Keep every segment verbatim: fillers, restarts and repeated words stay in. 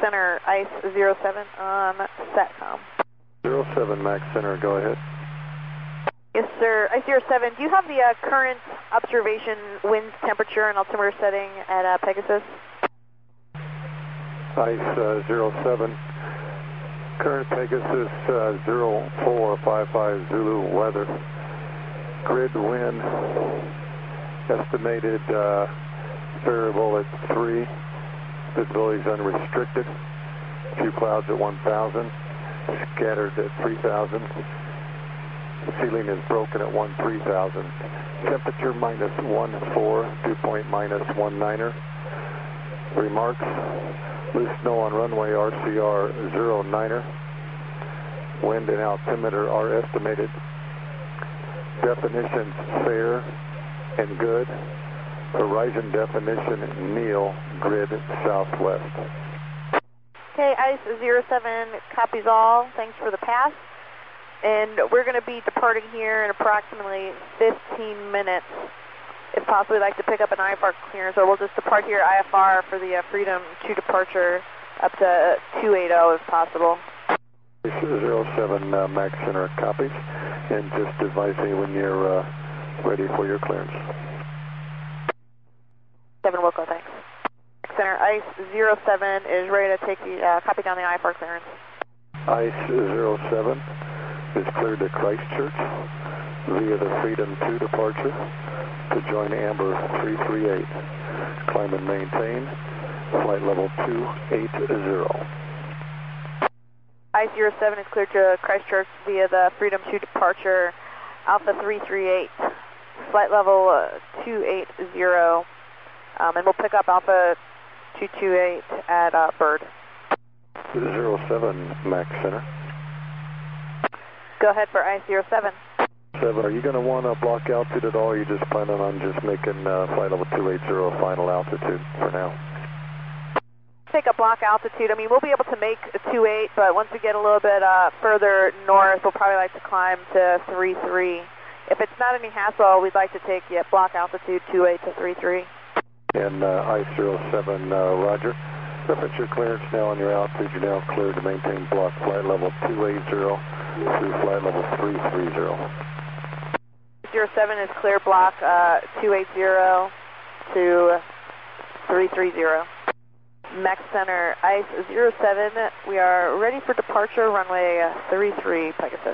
Center, ice zero seven on SATCOM. zero seven Max Center, go ahead. Yes, sir. ice zero seven, do you have the uh, current observation winds, temperature, and altimeter setting at uh, Pegasus? ice uh, zero seven, current Pegasus uh, zero four five five Zulu weather. Grid wind estimated uh, variable at three. Visibility is unrestricted. A few clouds at one thousand. Scattered at three thousand. The ceiling is broken at one three thousand. Temperature minus one four, dew point minus one niner. Remarks, loose snow on runway R C R zero niner. Wind and altimeter are estimated. Definitions fair and good. Horizon definition Neil, grid southwest. Okay, ice zero seven copies all. Thanks for the pass. And we're going to be departing here in approximately fifteen minutes. If possible, we'd like to pick up an I F R clearance, or we'll just depart here I F R for the uh, Freedom two departure up to two eighty if possible. zero seven uh, Max Center copies, and just advise me when you're uh, ready for your clearance. seven Wilco, thanks. Center, ice zero seven is ready to take the, uh, copy down the I F R clearance. ice zero seven is cleared to Christchurch via the Freedom two departure to join Amber three three eight. Climb and maintain, flight level two eight zero. ice zero seven is cleared to Christchurch via the Freedom two departure, Alpha three three eight, flight level uh, two eight zero. Um, and we'll pick up Alpha two two eight at uh, Bird. zero seven Max Center. Go ahead for ice zero seven. seven, are you going to want to block altitude at all, or are you just planning on just making uh, flight level two eighty final altitude for now? Take a block altitude. I mean, we'll be able to make a two eight, but once we get a little bit uh, further north, we'll probably like to climb to three three. If it's not any hassle, we'd like to take yeah, block altitude two eight to three three. And uh, ice zero seven, uh, Roger. Reference your clearance now on your altitude. You're now cleared to maintain block flight level two eighty through flight level three three zero. zero seven is clear block uh, two eighty to three three zero. Max Center, ice zero seven. We are ready for departure, runway three three, Pegasus.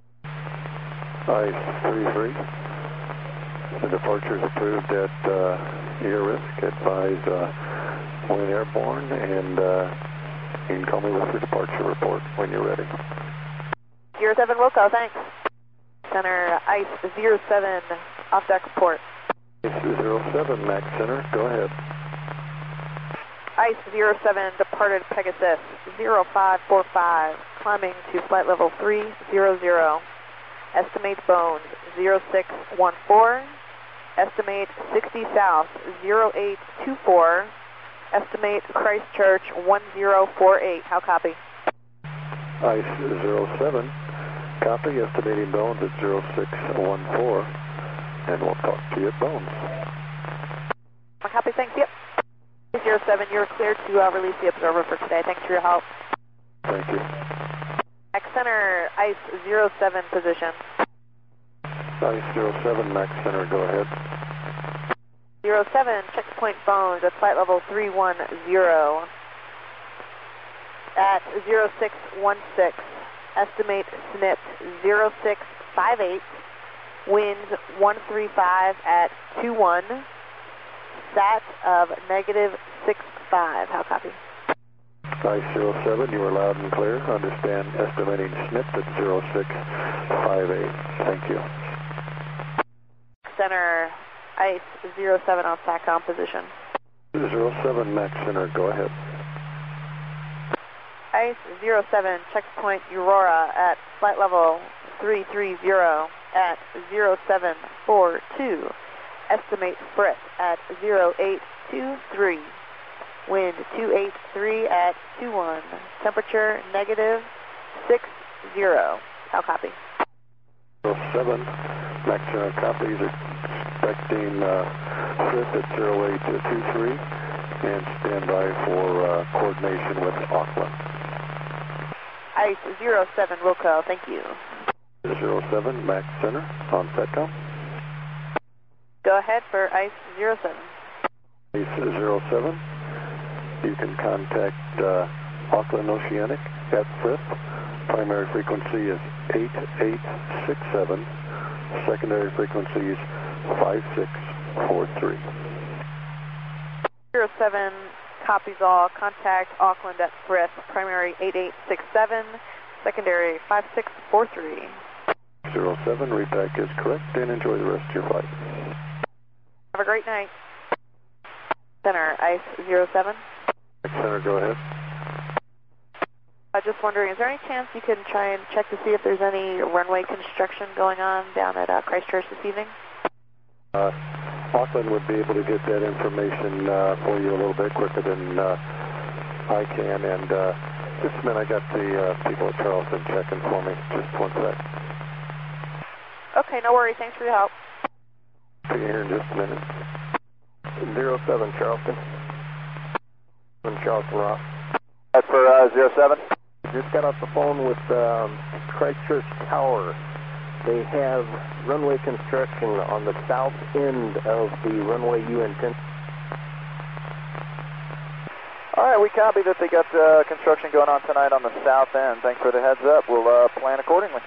Ice three three. The departure is approved at uh, your risk. Advise uh, when airborne, and uh, you can call me with your departure report when you're ready. zero seven Wilco, thanks. Center, ice zero seven, off deck report. Ice zero seven, Max Center, go ahead. Ice zero seven, departed Pegasus zero five four five, climbing to flight level three zero zero. Estimate bones zero six one four. Estimate sixty south zero eight two four. Estimate Christchurch one zero four eight. How copy? Ice zero seven. Copy. Estimating bones at zero six one four. And we'll talk to you at bones. Copy. Thanks. Yep. zero seven, you're cleared to uh, release the observer for today. Thanks for your help. Thank you. Max Center, ice zero seven position. Ice zero seven, Max Center, go ahead. zero seven, checkpoint bones at flight level three one zero. At zero six one six, estimate S N P zero six five eight, winds one three five at two one, sat of negative six five. How copy? Ice zero seven, you are loud and clear. Understand estimating S N P at zero six five eight. Thank you. Center, ice zero seven on SATCOM position. zero seven, Max Center, go ahead. Ice zero seven, checkpoint Aurora at flight level three three zero at zero seven four two. Estimate Frit at zero eight two three. Wind two eight three at two one. Temperature negative six zero. How copy? zero seven, Max Center copies, expecting uh, Frit at zero eight two three. And stand by for uh, coordination with Auckland. Ice zero seven Wilco, thank you. zero seven, Max Center, on SATCOM. Go ahead for Ice zero seven. Ice zero seven, you can contact uh, Auckland Oceanic at Frith. Primary frequency is eight eight six seven. Secondary frequency is five six four three. zero seven copies all. Contact Auckland at Frith. Primary eight eight six seven. Secondary five six four three. zero seven, read back is correct, and enjoy the rest of your flight. Have a great night. Center, Ice zero seven. Center, go ahead. I was just wondering, is there any chance you can try and check to see if there's any runway construction going on down at uh, Christchurch this evening? Uh, Auckland would be able to get that information uh, for you a little bit quicker than uh, I can. And uh, just a minute, I got the uh, people at Charleston checking for me. Just one sec. Okay, no worries. Thanks for your help. See you here in just a minute. zero seven, Charleston. From Charleston Rock. That's for uh, zero seven. Just got off the phone with um, Christchurch Tower. They have runway construction on the south end of the runway you intend. All right, we copy that they got uh, construction going on tonight on the south end. Thanks for the heads up. We'll uh, plan accordingly.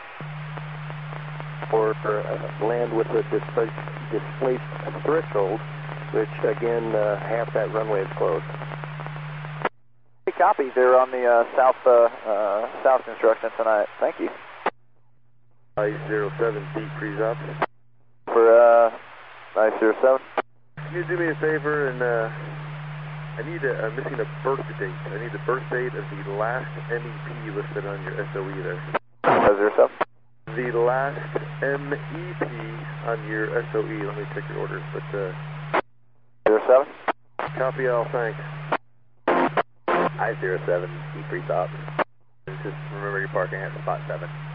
Or uh, land with a displaced, displaced threshold, which again, uh, half that runway is closed. We copy. They're on the uh, south uh, uh, south construction tonight. Thank you. Ice zero seven, deep freeze up. For uh, Ice zero seven. Can you do me a favor and uh, I need a, I'm missing a birth date. I need the birth date of the last M E P listed on your S O E there. Uh, zero seven. The last M E P on your S O E. Let me check your orders. But uh, zero seven. Copy all. Thanks. I zero seven, deep freeze up. Just remember you're parking at spot seven.